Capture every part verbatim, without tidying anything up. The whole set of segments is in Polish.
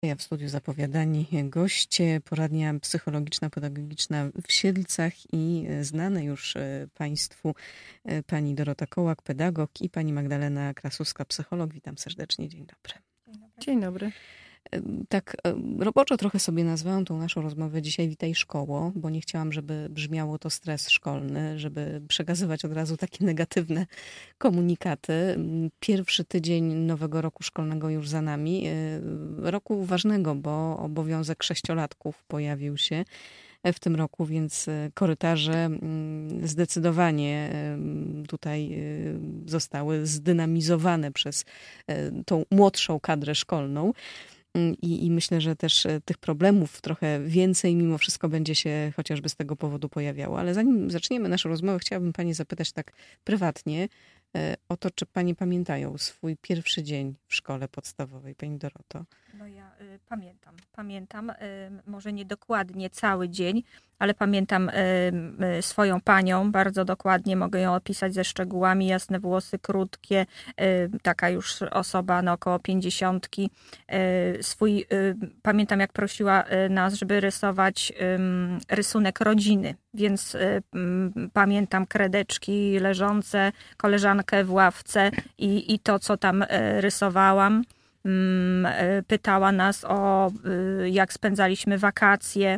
Ja w studiu zapowiadani goście, poradnia psychologiczna, pedagogiczna w Siedlcach i znane już Państwu pani Dorota Kołak, pedagog, i pani Magdalena Krasuska, psycholog. Witam serdecznie. Dzień dobry. Dzień dobry. Dzień dobry. Tak roboczo trochę sobie nazwałam tą naszą rozmowę dzisiaj Witaj Szkoło, bo nie chciałam, żeby brzmiało to stres szkolny, żeby przekazywać od razu takie negatywne komunikaty. Pierwszy tydzień nowego roku szkolnego już za nami. Roku ważnego, bo obowiązek sześciolatków pojawił się w tym roku, więc korytarze zdecydowanie tutaj zostały zdynamizowane przez tą młodszą kadrę szkolną. I, I myślę, że też tych problemów trochę więcej mimo wszystko będzie się chociażby z tego powodu pojawiało. Ale zanim zaczniemy naszą rozmowę, chciałabym pani zapytać tak prywatnie o to, czy pani pamiętają swój pierwszy dzień w szkole podstawowej, pani Doroto? No ja y, pamiętam. Pamiętam, y, może nie dokładnie cały dzień, ale pamiętam y, y, swoją panią bardzo dokładnie. Mogę ją opisać ze szczegółami. Jasne włosy, krótkie, y, taka już osoba no, około pięćdziesiątki. Y, swój, y, pamiętam, jak prosiła y, nas, żeby rysować y, rysunek rodziny. Więc y, y, pamiętam kredeczki leżące, koleżankę w ławce i, i to, co tam y, rysowałam. Pytała nas o jak spędzaliśmy wakacje,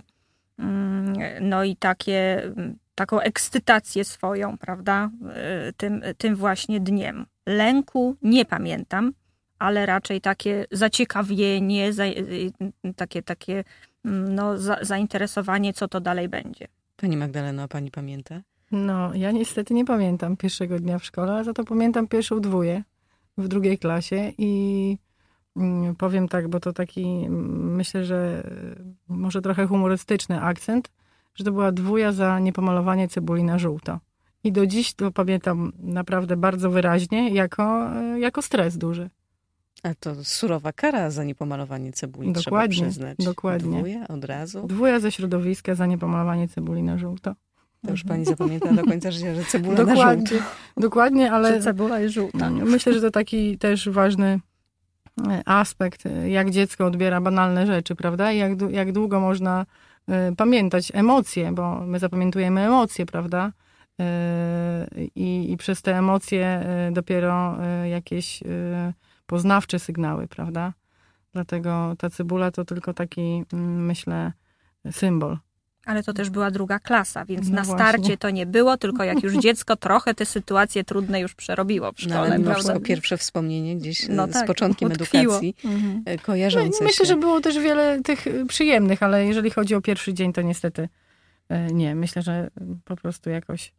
no i takie, taką ekscytację swoją, prawda, tym, tym właśnie dniem. Lęku nie pamiętam, ale raczej takie zaciekawienie, za, takie, takie no, za, zainteresowanie, co to dalej będzie. Pani Magdaleno, a pani pamięta? No, ja niestety nie pamiętam pierwszego dnia w szkole, ale za to pamiętam pierwszą dwóję w drugiej klasie i powiem tak, bo to taki, myślę, że może trochę humorystyczny akcent, że to była dwuja za niepomalowanie cebuli na żółto. I do dziś to pamiętam naprawdę bardzo wyraźnie, jako, jako stres duży. A to surowa kara za niepomalowanie cebuli, dokładnie, trzeba przyznać. Dokładnie. Dwuja od razu? Dwuja ze środowiska za niepomalowanie cebuli na żółto. To już pani zapamięta do końca życia, że cebula dokładnie, na żółto. Dokładnie, ale że cebula jest żółta. Myślę, że to taki też ważny aspekt, jak dziecko odbiera banalne rzeczy, prawda? I jak, jak długo można y, pamiętać emocje, bo my zapamiętujemy emocje, prawda? Y, i, I przez te emocje y, dopiero y, jakieś y, poznawcze sygnały, prawda? Dlatego ta cebula to tylko taki, y, myślę, symbol. Ale to też była druga klasa, więc no na właśnie. starcie to nie było, tylko jak już dziecko trochę te sytuacje trudne już przerobiło w szkole. No, ale mimo prawda? pierwsze wspomnienie gdzieś no z tak, początkiem utkwiło. edukacji Mhm. kojarzące no, Myślę, się. że było też wiele tych przyjemnych, ale jeżeli chodzi o pierwszy dzień, to niestety nie. Myślę, że po prostu jakoś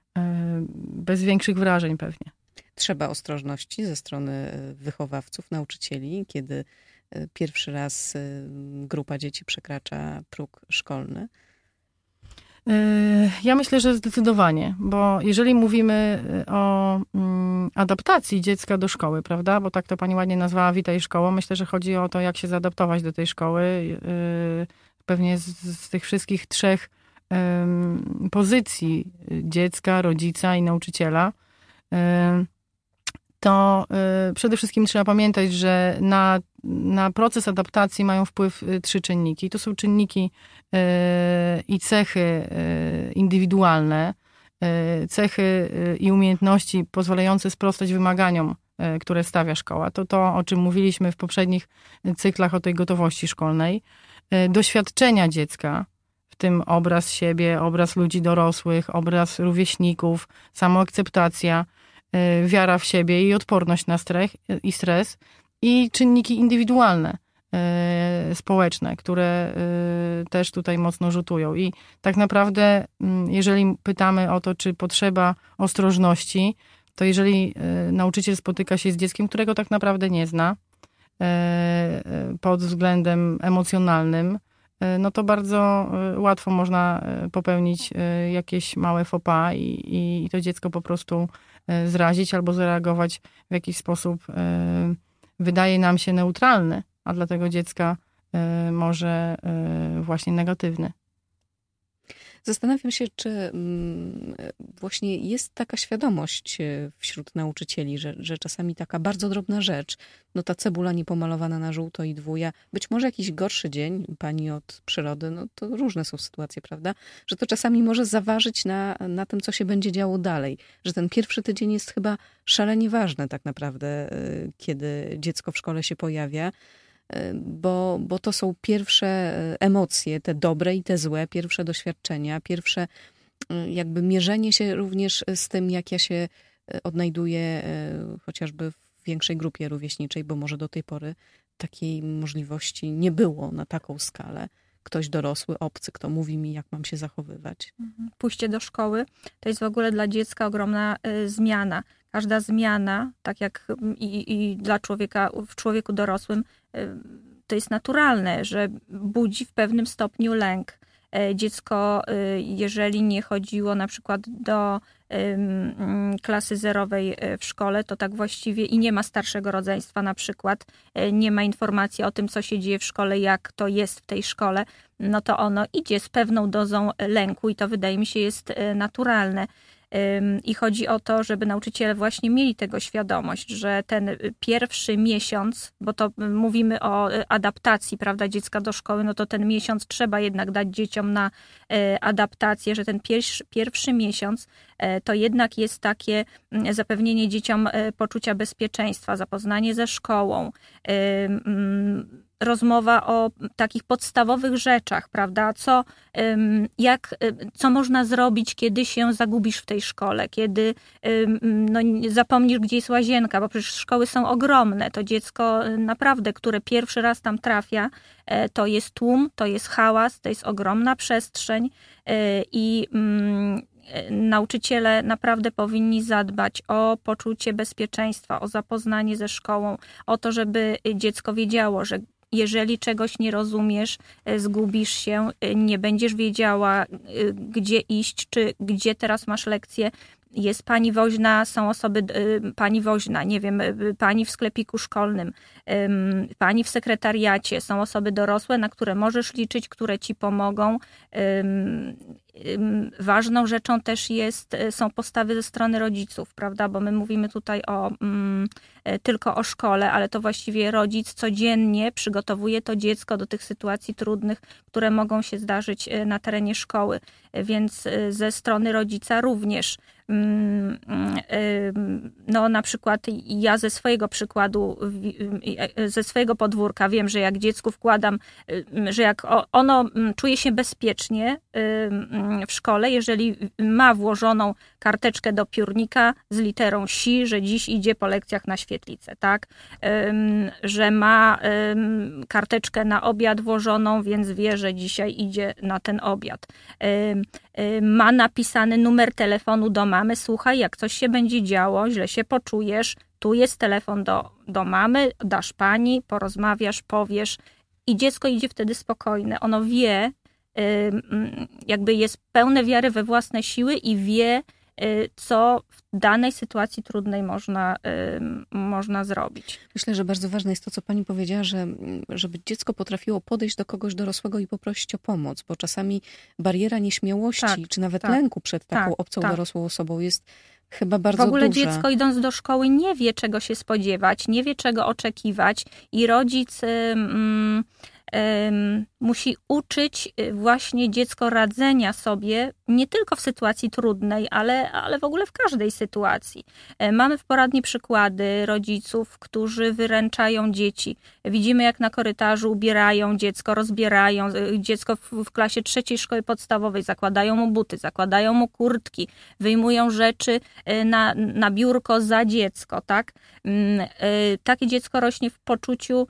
bez większych wrażeń pewnie. Trzeba ostrożności ze strony wychowawców, nauczycieli, kiedy pierwszy raz grupa dzieci przekracza próg szkolny. Ja myślę, że zdecydowanie, bo jeżeli mówimy o adaptacji dziecka do szkoły, prawda, bo tak to pani ładnie nazwała Witaj Szkoło, myślę, że chodzi o to, jak się zaadaptować do tej szkoły. Pewnie z, z tych wszystkich trzech pozycji dziecka, rodzica i nauczyciela, to przede wszystkim trzeba pamiętać, że na, na proces adaptacji mają wpływ trzy czynniki. To są czynniki i cechy indywidualne, cechy i umiejętności pozwalające sprostać wymaganiom, które stawia szkoła. To to, o czym mówiliśmy w poprzednich cyklach o tej gotowości szkolnej. Doświadczenia dziecka, w tym obraz siebie, obraz ludzi dorosłych, obraz rówieśników, samoakceptacja, wiara w siebie i odporność na stres i stres i czynniki indywidualne, społeczne, które też tutaj mocno rzutują. I tak naprawdę, jeżeli pytamy o to, czy potrzeba ostrożności, to jeżeli nauczyciel spotyka się z dzieckiem, którego tak naprawdę nie zna, pod względem emocjonalnym, no to bardzo łatwo można popełnić jakieś małe faux pas i, i to dziecko po prostu zrazić albo zareagować w jakiś sposób, wydaje nam się, neutralny, a dla tego dziecka może właśnie negatywny. Zastanawiam się, czy właśnie jest taka świadomość wśród nauczycieli, że, że czasami taka bardzo drobna rzecz, no ta cebula niepomalowana na żółto i dwuja, być może jakiś gorszy dzień, pani od przyrody, no to różne są sytuacje, prawda? Że to czasami może zaważyć na, na tym, co się będzie działo dalej. Że ten pierwszy tydzień jest chyba szalenie ważny tak naprawdę, kiedy dziecko w szkole się pojawia. Bo, bo to są pierwsze emocje, te dobre i te złe, pierwsze doświadczenia, pierwsze jakby mierzenie się również z tym, jak ja się odnajduję chociażby w większej grupie rówieśniczej, bo może do tej pory takiej możliwości nie było na taką skalę. Ktoś dorosły, obcy, kto mówi mi, jak mam się zachowywać. Pójście do szkoły to jest w ogóle dla dziecka ogromna y, zmiana. Każda zmiana, tak jak i, i dla człowieka, w człowieku dorosłym, y, to jest naturalne, że budzi w pewnym stopniu lęk. Y, dziecko, y, jeżeli nie chodziło na przykład do klasy zerowej w szkole, to tak właściwie i nie ma starszego rodzeństwa na przykład, nie ma informacji o tym, co się dzieje w szkole, jak to jest w tej szkole, no to ono idzie z pewną dozą lęku i to wydaje mi się jest naturalne. I chodzi o to, żeby nauczyciele właśnie mieli tego świadomość, że ten pierwszy miesiąc, bo to mówimy o adaptacji, prawda, dziecka do szkoły, no to ten miesiąc trzeba jednak dać dzieciom na adaptację, że ten pierwszy, pierwszy miesiąc to jednak jest takie zapewnienie dzieciom poczucia bezpieczeństwa, zapoznanie ze szkołą, rozmowa o takich podstawowych rzeczach, prawda? Co, jak, co można zrobić, kiedy się zagubisz w tej szkole, kiedy no, zapomnisz, gdzie jest łazienka, bo przecież szkoły są ogromne. To dziecko naprawdę, które pierwszy raz tam trafia, to jest tłum, to jest hałas, to jest ogromna przestrzeń i nauczyciele naprawdę powinni zadbać o poczucie bezpieczeństwa, o zapoznanie ze szkołą, o to, żeby dziecko wiedziało, że jeżeli czegoś nie rozumiesz, zgubisz się, nie będziesz wiedziała, gdzie iść, czy gdzie teraz masz lekcję. Jest pani woźna, są osoby, pani woźna, nie wiem, pani w sklepiku szkolnym, pani w sekretariacie, są osoby dorosłe, na które możesz liczyć, które ci pomogą. Ważną rzeczą też jest, są postawy ze strony rodziców, prawda, bo my mówimy tutaj o, tylko o szkole, ale to właściwie rodzic codziennie przygotowuje to dziecko do tych sytuacji trudnych, które mogą się zdarzyć na terenie szkoły, więc ze strony rodzica również. No na przykład ja ze swojego przykładu, ze swojego podwórka wiem, że jak dziecku wkładam, że jak ono czuje się bezpiecznie w szkole, jeżeli ma włożoną karteczkę do piórnika z literą si, że dziś idzie po lekcjach na świetlicę, tak? Że ma karteczkę na obiad włożoną, więc wie, że dzisiaj idzie na ten obiad. Ma napisany numer telefonu do mamy, słuchaj, jak coś się będzie działo, źle się poczujesz, tu jest telefon do, do mamy, dasz pani, porozmawiasz, powiesz i dziecko idzie wtedy spokojne. Ono wie, jakby jest pełne wiary we własne siły i wie, co w danej sytuacji trudnej można, można zrobić. Myślę, że bardzo ważne jest to, co pani powiedziała, że żeby dziecko potrafiło podejść do kogoś dorosłego i poprosić o pomoc, bo czasami bariera nieśmiałości, tak, czy nawet tak, lęku przed taką tak, obcą tak. dorosłą osobą jest chyba bardzo duża. W ogóle duża. Dziecko idąc do szkoły nie wie, czego się spodziewać, nie wie, czego oczekiwać i rodzic mm, Um, musi uczyć właśnie dziecko radzenia sobie nie tylko w sytuacji trudnej, ale, ale w ogóle w każdej sytuacji. Mamy w poradni przykłady rodziców, którzy wyręczają dzieci. Widzimy, jak na korytarzu ubierają dziecko, rozbierają dziecko w, w klasie trzeciej szkoły podstawowej, zakładają mu buty, zakładają mu kurtki, wyjmują rzeczy na, na biurko za dziecko, tak? Takie dziecko rośnie w poczuciu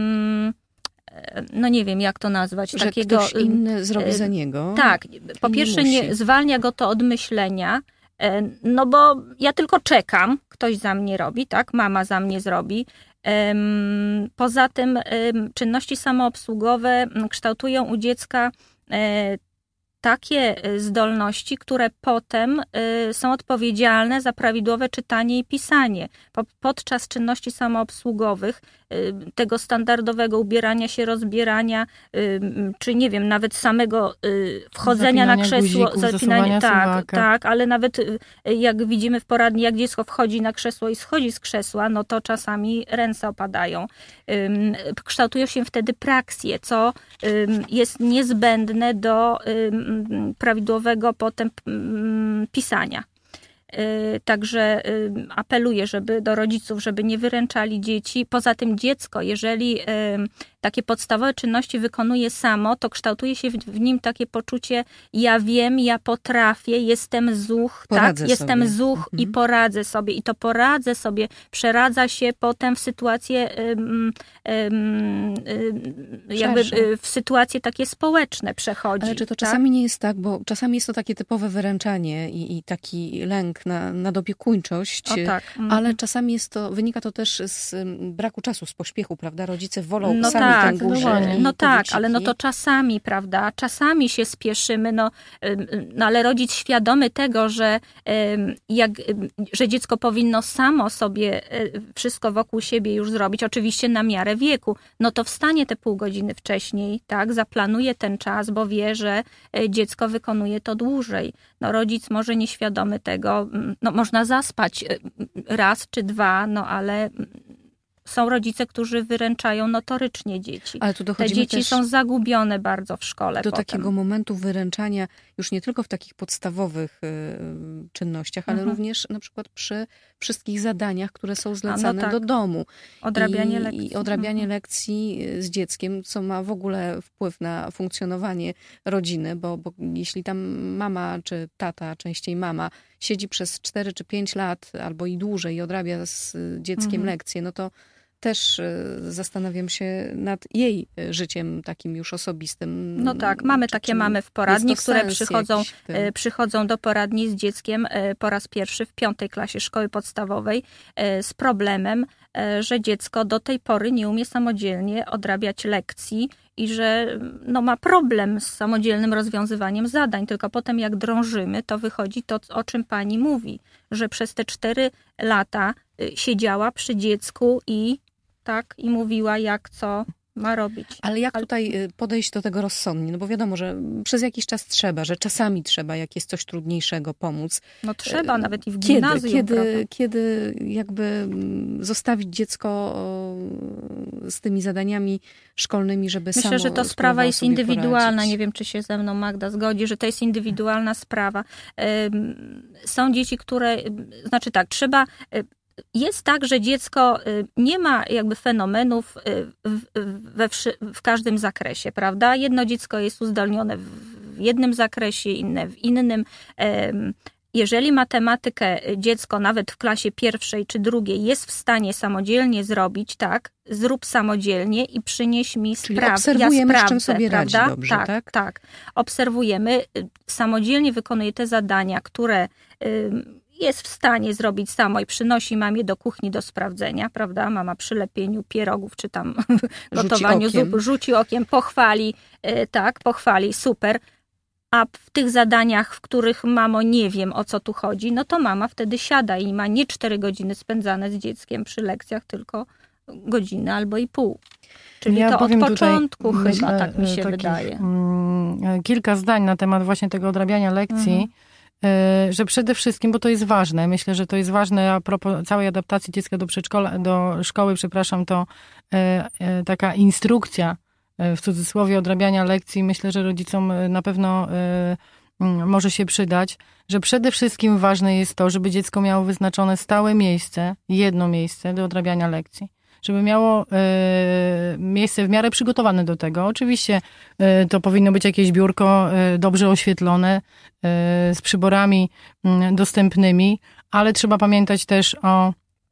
no nie wiem, jak to nazwać. Że takiego, ktoś inny zrobi za niego. Tak. Po pierwsze nie zwalnia go to od myślenia, no bo ja tylko czekam, ktoś za mnie robi, tak? Mama za mnie zrobi. Poza tym czynności samoobsługowe kształtują u dziecka takie zdolności, które potem są odpowiedzialne za prawidłowe czytanie i pisanie. Podczas czynności samoobsługowych, tego standardowego ubierania się, rozbierania, czy nie wiem, nawet samego wchodzenia zapinania na krzesło, guzików, zapinania, tak, suwaka. tak, ale nawet jak widzimy w poradni, jak dziecko wchodzi na krzesło i schodzi z krzesła, no to czasami ręce opadają. Kształtują się wtedy praksje, co jest niezbędne do prawidłowego potem pisania. Także apeluję, żeby do rodziców, żeby nie wyręczali dzieci. Poza tym dziecko, jeżeli takie podstawowe czynności wykonuje samo, to kształtuje się w nim takie poczucie: ja wiem, ja potrafię, jestem zuch, tak? Jestem sobie. zuch Mhm. i poradzę sobie. I to poradzę sobie przeradza się potem w sytuacje um, um, jakby w sytuacje takie społeczne przechodzi. Ale czy to tak? czasami nie jest tak, bo czasami jest to takie typowe wyręczanie i, i taki lęk na nadopiekuńczość, O, tak. mhm. ale czasami jest to, wynika to też z braku czasu, z pośpiechu, prawda? Rodzice wolą No sami tak, tę górze. dokładnie. i No te tak, wyciki. ale no to czasami, prawda, czasami się spieszymy, no, no ale rodzic świadomy tego, że, jak, że dziecko powinno samo sobie wszystko wokół siebie już zrobić, oczywiście na miarę wieku, no to wstanie te pół godziny wcześniej, tak, zaplanuje ten czas, bo wie, że dziecko wykonuje to dłużej. No rodzic może nieświadomy tego, no można zaspać raz czy dwa, no ale są rodzice, którzy wyręczają notorycznie dzieci. Ale tu Te dochodzimy dzieci też są zagubione bardzo w szkole do potem. takiego momentu wyręczania już nie tylko w takich podstawowych y, czynnościach, ale Mhm. również na przykład przy wszystkich zadaniach, które są zlecane tak. do domu. Odrabianie I, lekcji. I odrabianie Mhm. lekcji z dzieckiem, co ma w ogóle wpływ na funkcjonowanie rodziny, bo, bo jeśli tam mama czy tata, częściej mama, siedzi przez cztery czy pięć lat albo i dłużej i odrabia z dzieckiem Mhm. lekcje, no to też zastanawiam się nad jej życiem takim już osobistym. No tak, mamy Czy- takie czy mamy w jest poradni, to które sens przychodzą, jakiś w tym? e, przychodzą do poradni z dzieckiem e, po raz pierwszy w piątej klasie szkoły podstawowej e, z problemem, e, że dziecko do tej pory nie umie samodzielnie odrabiać lekcji i że no, ma problem z samodzielnym rozwiązywaniem zadań. Tylko potem jak drążymy, to wychodzi to, o czym pani mówi, że przez te cztery lata y, siedziała przy dziecku i tak i mówiła, jak co ma robić. Ale jak Ale- tutaj y, podejść do tego rozsądnie? No bo wiadomo, że przez jakiś czas trzeba, że czasami trzeba, jak jest coś trudniejszego, pomóc. No trzeba, nawet i w Kiedy, gimnazjum. kiedy, prawda? kiedy jakby mm, zostawić dziecko o, z tymi zadaniami szkolnymi, żeby samo Myślę, że to sprawa spróbowało jest sobie indywidualna. poradzić? Nie wiem, czy się ze mną Magda zgodzi, że to jest indywidualna sprawa. Ym, Są dzieci, które... Znaczy tak, trzeba... Jest tak, że dziecko nie ma jakby fenomenów w, we, wszy- w każdym zakresie, prawda? Jedno dziecko jest uzdolnione w jednym zakresie, inne w innym. Ym, Jeżeli matematykę dziecko nawet w klasie pierwszej czy drugiej jest w stanie samodzielnie zrobić, tak, zrób samodzielnie i przynieś mi Czyli sprawę. obserwujemy, ja z czym sprawdzę, sobie radzi prawda? dobrze, tak, tak? tak. Obserwujemy, samodzielnie wykonuje te zadania, które ym, jest w stanie zrobić samo i przynosi mamie do kuchni do sprawdzenia, prawda? Mama przy lepieniu pierogów czy tam gotowaniu okiem. zup, rzuci okiem, pochwali, yy, tak, pochwali, super. A w tych zadaniach, w których mamo nie wiem, o co tu chodzi, no to mama wtedy siada i ma nie cztery godziny spędzane z dzieckiem przy lekcjach, tylko godzinę albo i pół. Czyli Ja to od powiem tutaj, początku chyba, myślę, tak mi się takich, wydaje. mm, Kilka zdań na temat właśnie tego odrabiania lekcji, Mhm. y, że przede wszystkim, bo to jest ważne, myślę, że to jest ważne a propos całej adaptacji dziecka do przedszkola, do szkoły, przepraszam, to y, y, taka instrukcja, y, w cudzysłowie, odrabiania lekcji, myślę, że rodzicom y, na pewno y, y, może się przydać, że przede wszystkim ważne jest to, żeby dziecko miało wyznaczone stałe miejsce, jedno miejsce do odrabiania lekcji. Żeby miało y, miejsce w miarę przygotowane do tego. Oczywiście y, to powinno być jakieś biurko y, dobrze oświetlone, y, z przyborami y, dostępnymi, ale trzeba pamiętać też o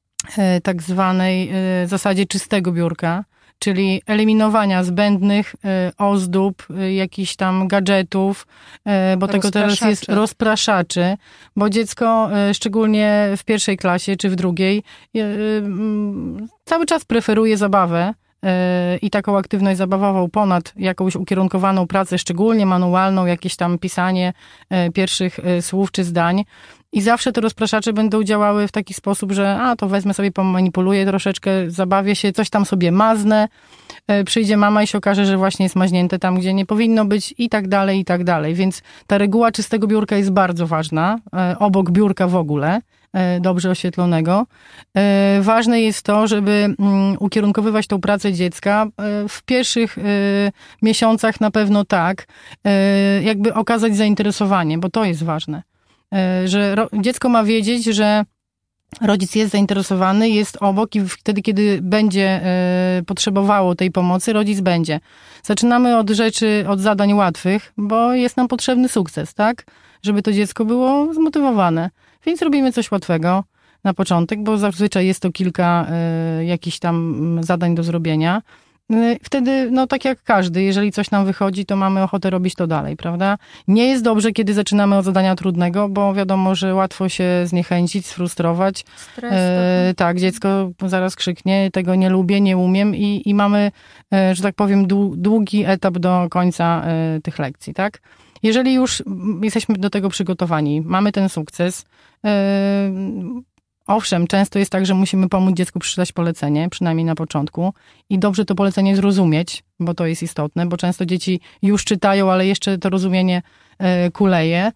y, tak zwanej y, zasadzie czystego biurka, czyli eliminowania zbędnych y, ozdób, y, jakichś tam gadżetów, y, bo tego teraz jest Rozpraszaczy. rozpraszaczy, bo dziecko, y, szczególnie w pierwszej klasie czy w drugiej, y, y, mm, cały czas preferuje zabawę i taką aktywność zabawową ponad jakąś ukierunkowaną pracę, szczególnie manualną, jakieś tam pisanie pierwszych słów czy zdań. I zawsze te rozpraszacze będą działały w taki sposób, że a, to wezmę sobie, pomanipuluję troszeczkę, zabawię się, coś tam sobie maznę, przyjdzie mama i się okaże, że właśnie jest maźnięte tam, gdzie nie powinno być i tak dalej, i tak dalej. Więc ta reguła czystego biurka jest bardzo ważna, obok biurka w ogóle, dobrze oświetlonego. Ważne jest to, żeby ukierunkowywać tą pracę dziecka w pierwszych miesiącach na pewno tak, jakby okazać zainteresowanie, bo to jest ważne. Że ro- dziecko ma wiedzieć, że rodzic jest zainteresowany, jest obok i wtedy, kiedy będzie y, potrzebowało tej pomocy, rodzic będzie. Zaczynamy od rzeczy, od zadań łatwych, bo jest nam potrzebny sukces, tak? Żeby to dziecko było zmotywowane. Więc robimy coś łatwego na początek, bo zazwyczaj jest to kilka y, jakichś tam zadań do zrobienia. Wtedy, no tak jak każdy, jeżeli coś nam wychodzi, to mamy ochotę robić to dalej, prawda? Nie jest dobrze, kiedy zaczynamy od zadania trudnego, bo wiadomo, że łatwo się zniechęcić, sfrustrować. Stres, e, tak, dziecko zaraz krzyknie, tego nie lubię, nie umiem i, i mamy, e, że tak powiem, długi etap do końca e, tych lekcji, tak? Jeżeli już jesteśmy do tego przygotowani, mamy ten sukces, e, owszem, często jest tak, że musimy pomóc dziecku przeczytać polecenie, przynajmniej na początku i dobrze to polecenie zrozumieć, bo to jest istotne, bo często dzieci już czytają, ale jeszcze to rozumienie kuleje.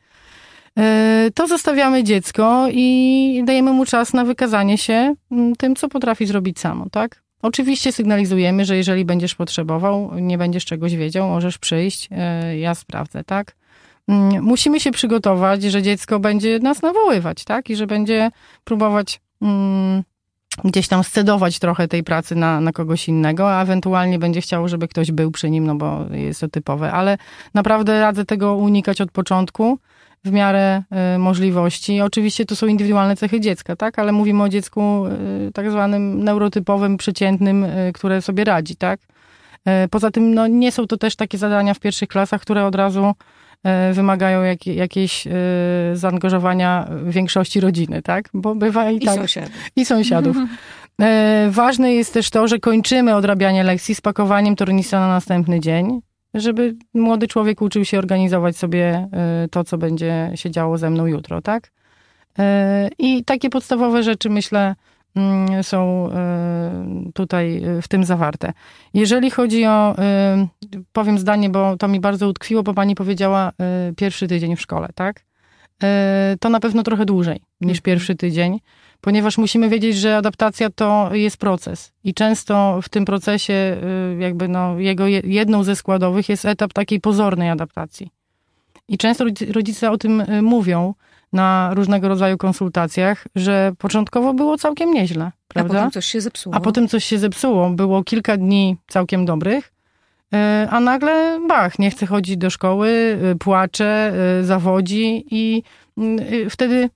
To zostawiamy dziecko i dajemy mu czas na wykazanie się tym, co potrafi zrobić samo, tak? Oczywiście sygnalizujemy, że jeżeli będziesz potrzebował, nie będziesz czegoś wiedział, możesz przyjść, ja sprawdzę, tak? Musimy się przygotować, że dziecko będzie nas nawoływać, tak? I że będzie próbować mm, gdzieś tam scedować trochę tej pracy na, na kogoś innego, a ewentualnie będzie chciało, żeby ktoś był przy nim, no bo jest to typowe. Ale naprawdę radzę tego unikać od początku w miarę y, możliwości. Oczywiście to są indywidualne cechy dziecka, tak? Ale mówimy o dziecku y, tak zwanym neurotypowym, przeciętnym, y, które sobie radzi, tak? Y, poza tym, no nie są to też takie zadania w pierwszych klasach, które od razu wymagają jak, jakiejś y, zaangażowania większości rodziny, tak? Bo bywa i, I tak. sąsiadów. I sąsiadów. E, ważne jest też to, że kończymy odrabianie lekcji z pakowaniem tornisa na następny dzień, żeby młody człowiek uczył się organizować sobie y, to, co będzie się działo ze mną jutro, tak? E, I takie podstawowe rzeczy, myślę, są tutaj w tym zawarte. Jeżeli chodzi o, powiem zdanie, bo to mi bardzo utkwiło, bo pani powiedziała pierwszy tydzień w szkole, tak? To na pewno trochę dłużej niż pierwszy tydzień, ponieważ musimy wiedzieć, że adaptacja to jest proces i często w tym procesie jakby no jego jedną ze składowych jest etap takiej pozornej adaptacji. I często rodzice o tym mówią na różnego rodzaju konsultacjach, że początkowo było całkiem nieźle, prawda? A potem coś się zepsuło. A potem coś się zepsuło. Było kilka dni całkiem dobrych, a nagle bach, nie chce chodzić do szkoły, płacze, zawodzi i wtedy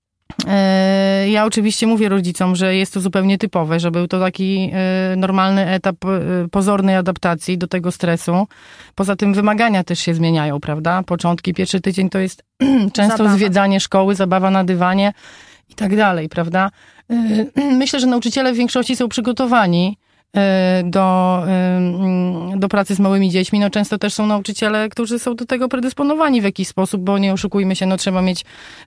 ja oczywiście mówię rodzicom, że jest to zupełnie typowe, że był to taki normalny etap pozornej adaptacji do tego stresu. Poza tym wymagania też się zmieniają, prawda? Początki, pierwszy tydzień to jest często zabawa. Zwiedzanie szkoły, zabawa na dywanie i tak dalej, prawda? Myślę, że nauczyciele w większości są przygotowani do, do pracy z małymi dziećmi. No często też są nauczyciele, którzy są do tego predysponowani w jakiś sposób, bo nie oszukujmy się, no trzeba mieć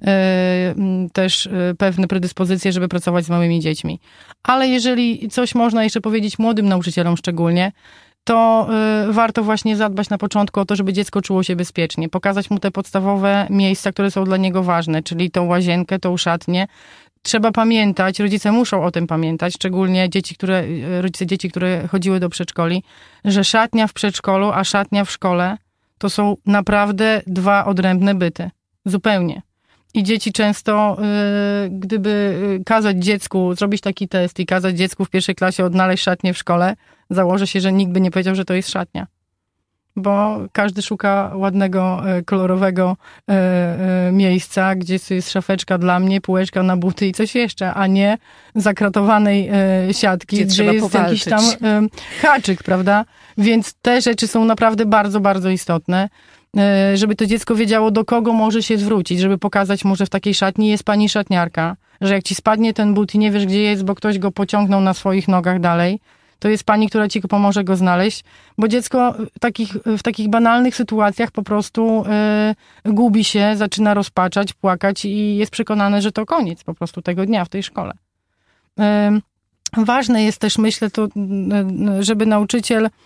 też pewne predyspozycje, żeby pracować z małymi dziećmi. Ale jeżeli coś można jeszcze powiedzieć młodym nauczycielom szczególnie, to warto właśnie zadbać na początku o to, żeby dziecko czuło się bezpiecznie. Pokazać mu te podstawowe miejsca, które są dla niego ważne, czyli tą łazienkę, tą szatnię. Trzeba pamiętać, rodzice muszą o tym pamiętać, szczególnie dzieci, które, rodzice dzieci, które chodziły do przedszkoli, że szatnia w przedszkolu, a szatnia w szkole to są naprawdę dwa odrębne byty. Zupełnie. I dzieci często, gdyby kazać dziecku, zrobić taki test i kazać dziecku w pierwszej klasie odnaleźć szatnię w szkole, założę się, że nikt by nie powiedział, że to jest szatnia. Bo każdy szuka ładnego, kolorowego e, e, miejsca, gdzie jest szafeczka dla mnie, półeczka na buty i coś jeszcze, a nie zakratowanej e, siatki, gdzie, gdzie jest powalczyć. Jakiś tam e, haczyk, prawda? Więc te rzeczy są naprawdę bardzo, bardzo istotne, e, żeby to dziecko wiedziało, do kogo może się zwrócić, żeby pokazać mu, że w takiej szatni jest pani szatniarka, że jak ci spadnie ten but i nie wiesz, gdzie jest, bo ktoś go pociągnął na swoich nogach dalej, to jest pani, która ci pomoże go znaleźć, bo dziecko w takich, w takich banalnych sytuacjach po prostu y, gubi się, zaczyna rozpaczać, płakać i jest przekonane, że to koniec po prostu tego dnia w tej szkole. Y, ważne jest też, myślę, to, y, żeby nauczyciel y,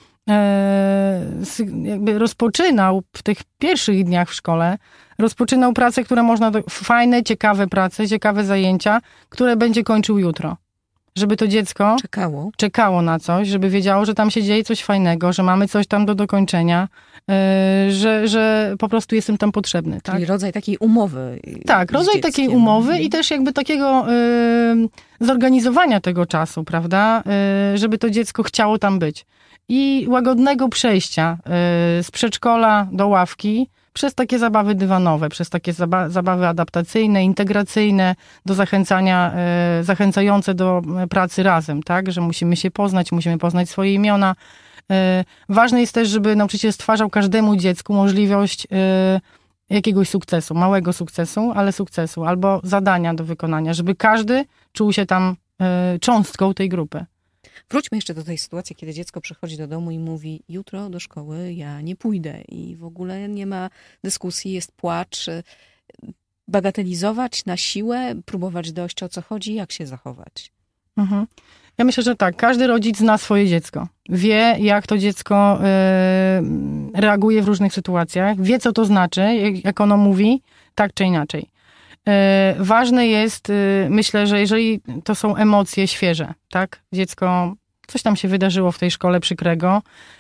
jakby rozpoczynał w tych pierwszych dniach w szkole, rozpoczynał pracę, które można, fajne, ciekawe prace, ciekawe zajęcia, które będzie kończył jutro. Żeby to dziecko czekało. czekało na coś, żeby wiedziało, że tam się dzieje coś fajnego, że mamy coś tam do dokończenia, yy, że, że po prostu jestem tam potrzebny. Czyli tak? rodzaj takiej umowy. Tak, rodzaj dzieckiem. takiej umowy i też jakby takiego yy, zorganizowania tego czasu, prawda? Yy, żeby to dziecko chciało tam być. I łagodnego przejścia yy, z przedszkola do ławki, przez takie zabawy dywanowe, przez takie zaba- zabawy adaptacyjne, integracyjne, do zachęcania, e, zachęcające do pracy razem, tak? Że musimy się poznać, musimy poznać swoje imiona. E, ważne jest też, żeby nauczyciel stwarzał każdemu dziecku możliwość e, jakiegoś sukcesu, małego sukcesu, ale sukcesu, albo zadania do wykonania, żeby każdy czuł się tam e, cząstką tej grupy. Wróćmy jeszcze do tej sytuacji, kiedy dziecko przychodzi do domu i mówi: jutro do szkoły ja nie pójdę i w ogóle nie ma dyskusji, jest płacz. Bagatelizować na siłę, próbować dojść, o co chodzi, jak się zachować? Mhm. Ja myślę, że tak. Każdy rodzic zna swoje dziecko. Wie, jak to dziecko y, reaguje w różnych sytuacjach. Wie, co to znaczy, jak, jak ono mówi, tak czy inaczej. Ważne jest, myślę, że jeżeli to są emocje świeże, tak? Dziecko, coś tam się wydarzyło w tej szkole przykrego.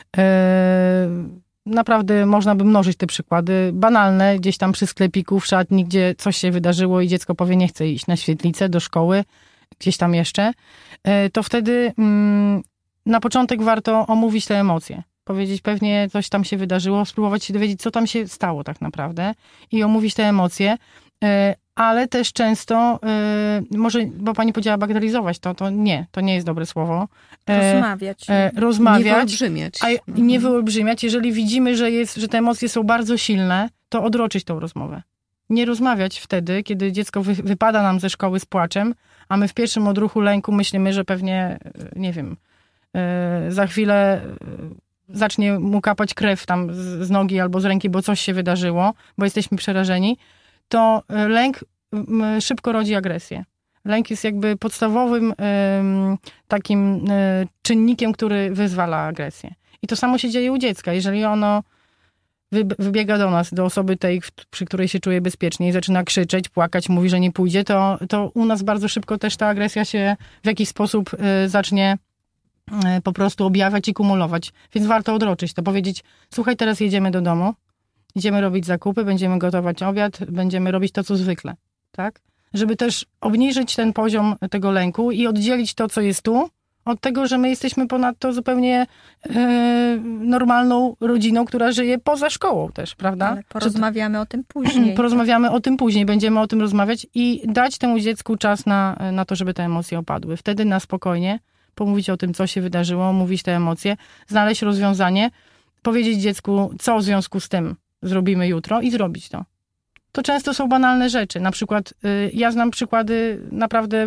Naprawdę można by mnożyć te przykłady. Banalne, gdzieś tam przy sklepiku, w szatni, gdzie coś się wydarzyło i dziecko powie, nie chce iść na świetlicę, do szkoły, gdzieś tam jeszcze. To wtedy na początek warto omówić te emocje. Powiedzieć, pewnie coś tam się wydarzyło, spróbować się dowiedzieć, co tam się stało tak naprawdę i omówić te emocje. Ale też często, y, może, bo pani powiedziała bagatelizować, to, to nie, to nie jest dobre słowo. Rozmawiać. E, rozmawiać. Nie wyolbrzymiać. A mhm. nie wyolbrzymiać. Jeżeli widzimy, że, jest, że te emocje są bardzo silne, to odroczyć tą rozmowę. Nie rozmawiać wtedy, kiedy dziecko wy, wypada nam ze szkoły z płaczem, a my w pierwszym odruchu lęku myślimy, że pewnie, nie wiem, y, za chwilę y, zacznie mu kapać krew tam z, z nogi albo z ręki, bo coś się wydarzyło, bo jesteśmy przerażeni. To lęk szybko rodzi agresję. Lęk jest jakby podstawowym takim czynnikiem, który wyzwala agresję. I to samo się dzieje u dziecka. Jeżeli ono wybiega do nas, do osoby tej, przy której się czuje bezpiecznie i zaczyna krzyczeć, płakać, mówi, że nie pójdzie, to, to u nas bardzo szybko też ta agresja się w jakiś sposób zacznie po prostu objawiać i kumulować. Więc warto odroczyć to, powiedzieć: słuchaj, teraz jedziemy do domu, idziemy robić zakupy, będziemy gotować obiad, będziemy robić to, co zwykle, tak? Żeby też obniżyć ten poziom tego lęku i oddzielić to, co jest tu, od tego, że my jesteśmy ponadto zupełnie yy, normalną rodziną, która żyje poza szkołą też, prawda? Ale porozmawiamy o tym później. Porozmawiamy o tym później, będziemy o tym rozmawiać i dać temu dziecku czas na, na to, żeby te emocje opadły. Wtedy na spokojnie pomówić o tym, co się wydarzyło, mówić te emocje, znaleźć rozwiązanie, powiedzieć dziecku, co w związku z tym zrobimy jutro i zrobić to. To często są banalne rzeczy. Na przykład y, ja znam przykłady naprawdę y,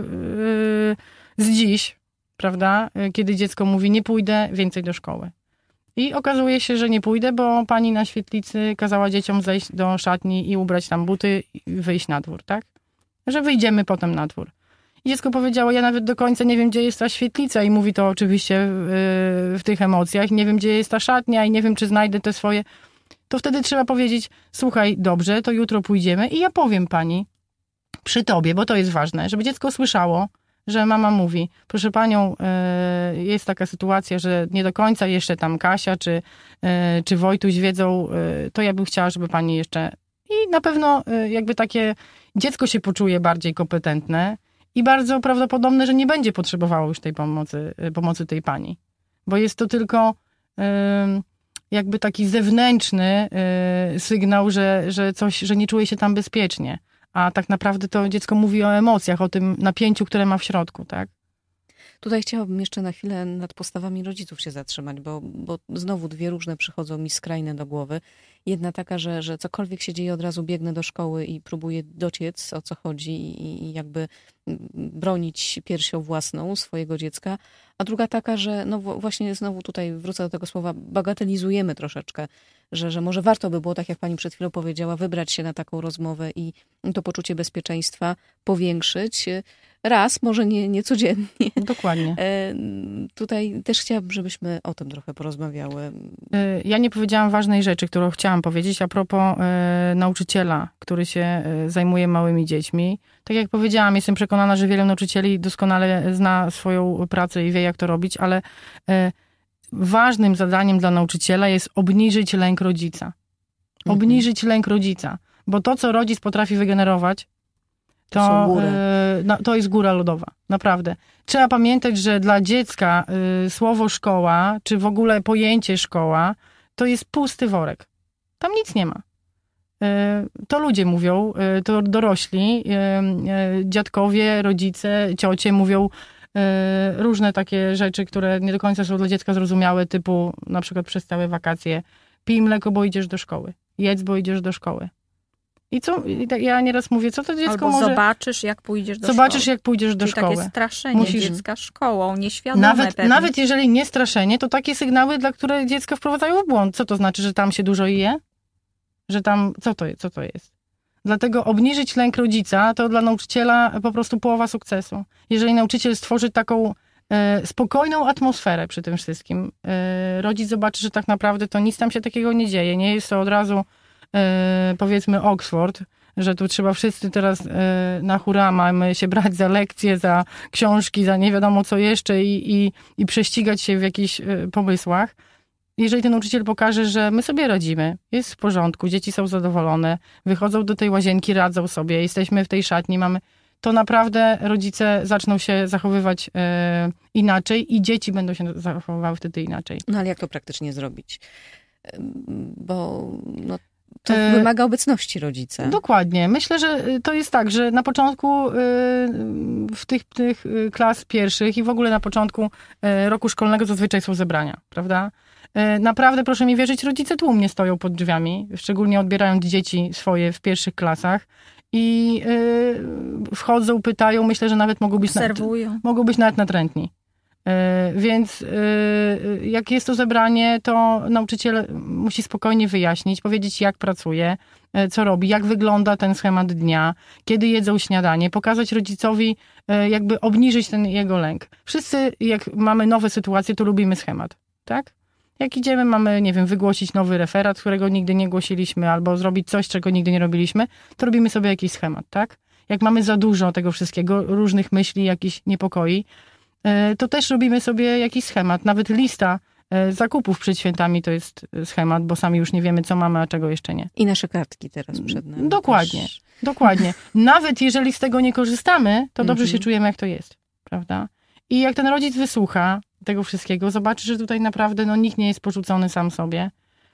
z dziś, prawda, y, kiedy dziecko mówi: nie pójdę więcej do szkoły. I okazuje się, że nie pójdę, bo pani na świetlicy kazała dzieciom zejść do szatni i ubrać tam buty i wyjść na dwór, tak? Że wyjdziemy potem na dwór. I dziecko powiedziało: ja nawet do końca nie wiem, gdzie jest ta świetlica, i mówi to oczywiście w, w tych emocjach. Nie wiem, gdzie jest ta szatnia i nie wiem, czy znajdę te swoje... To wtedy trzeba powiedzieć: słuchaj, dobrze, to jutro pójdziemy i ja powiem pani przy tobie, bo to jest ważne, żeby dziecko słyszało, że mama mówi: proszę panią, y, jest taka sytuacja, że nie do końca jeszcze tam Kasia czy, y, czy Wojtuś wiedzą, y, to ja bym chciała, żeby pani jeszcze... I na pewno y, jakby takie dziecko się poczuje bardziej kompetentne i bardzo prawdopodobne, że nie będzie potrzebowało już tej pomocy, y, pomocy tej pani. Bo jest to tylko... Y, jakby taki zewnętrzny y, sygnał, że, że coś, że nie czuje się tam bezpiecznie. A tak naprawdę to dziecko mówi o emocjach, o tym napięciu, które ma w środku, tak? Tutaj chciałabym jeszcze na chwilę nad postawami rodziców się zatrzymać, bo, bo znowu dwie różne przychodzą mi skrajne do głowy. Jedna taka, że, że cokolwiek się dzieje, od razu biegnę do szkoły i próbuję dociec, o co chodzi, i, i jakby bronić piersią własną swojego dziecka, a druga taka, że no właśnie znowu tutaj wrócę do tego słowa, bagatelizujemy troszeczkę, że, że może warto by było, tak jak pani przed chwilą powiedziała, wybrać się na taką rozmowę i to poczucie bezpieczeństwa powiększyć. Raz, może nie, nie codziennie. Dokładnie. Tutaj też chciałabym, żebyśmy o tym trochę porozmawiały. Ja nie powiedziałam ważnej rzeczy, którą chciałam powiedzieć a propos e, nauczyciela, który się e, zajmuje małymi dziećmi. Tak jak powiedziałam, jestem przekonana, że wielu nauczycieli doskonale zna swoją pracę i wie, jak to robić, ale e, ważnym zadaniem dla nauczyciela jest obniżyć lęk rodzica. Obniżyć mhm. lęk rodzica. Bo to, co rodzic potrafi wygenerować, To, y, to jest góra lodowa, naprawdę. Trzeba pamiętać, że dla dziecka y, słowo szkoła, czy w ogóle pojęcie szkoła, to jest pusty worek. Tam nic nie ma. Y, to ludzie mówią, y, to dorośli, y, y, dziadkowie, rodzice, ciocie mówią y, różne takie rzeczy, które nie do końca są dla dziecka zrozumiałe, typu na przykład przez całe wakacje pij mleko, bo idziesz do szkoły. Jedz, bo idziesz do szkoły. I co, ja nieraz mówię, co to dziecko Albo może... zobaczysz, jak pójdziesz do zobaczysz, szkoły. jak pójdziesz do Czyli szkoły. takie straszenie Musisz... dziecka szkołą, nieświadome nawet, pewnie. nawet jeżeli nie straszenie, to takie sygnały, dla które dziecko wprowadzają w błąd. Co to znaczy, że tam się dużo je? Że tam... Co to, co to jest? Dlatego obniżyć lęk rodzica, to dla nauczyciela po prostu połowa sukcesu. Jeżeli nauczyciel stworzy taką e, spokojną atmosferę przy tym wszystkim, e, rodzic zobaczy, że tak naprawdę to nic tam się takiego nie dzieje. Nie jest to od razu e, powiedzmy Oxford, że tu trzeba wszyscy teraz e, na hura mamy się brać za lekcje, za książki, za nie wiadomo co jeszcze i, i, i prześcigać się w jakichś e, pomysłach. Jeżeli ten nauczyciel pokaże, że my sobie radzimy, jest w porządku, dzieci są zadowolone, wychodzą do tej łazienki, radzą sobie, jesteśmy w tej szatni, mamy, to naprawdę rodzice zaczną się zachowywać e, inaczej i dzieci będą się zachowywały wtedy inaczej. No ale jak to praktycznie zrobić? Bo no, to wymaga obecności rodzica. Dokładnie. Myślę, że to jest tak, że na początku w tych, tych klas pierwszych i w ogóle na początku roku szkolnego zazwyczaj są zebrania, prawda? Naprawdę, proszę mi wierzyć, rodzice tłumnie stoją pod drzwiami, szczególnie odbierając dzieci swoje w pierwszych klasach i wchodzą, pytają, myślę, że nawet mogą być, obserwują. Nawet, mogą być nawet natrętni. Więc jak jest to zebranie, to nauczyciel musi spokojnie wyjaśnić, powiedzieć jak pracuje, co robi, jak wygląda ten schemat dnia, kiedy jedzą śniadanie, pokazać rodzicowi, jakby obniżyć ten jego lęk. Wszyscy, jak mamy nowe sytuacje, to lubimy schemat, tak? Jak idziemy, mamy, nie wiem, wygłosić nowy referat, którego nigdy nie głosiliśmy, albo zrobić coś, czego nigdy nie robiliśmy, to robimy sobie jakiś schemat, tak? Jak mamy za dużo tego wszystkiego, różnych myśli, jakichś niepokoi, to też robimy sobie jakiś schemat. Nawet lista zakupów przed świętami to jest schemat, bo sami już nie wiemy, co mamy, a czego jeszcze nie. I nasze kartki teraz przed nami. Dokładnie, też. dokładnie. Nawet jeżeli z tego nie korzystamy, to dobrze się czujemy, jak to jest, prawda? I jak ten rodzic wysłucha tego wszystkiego, zobaczy, że tutaj naprawdę no, nikt nie jest porzucony sam sobie,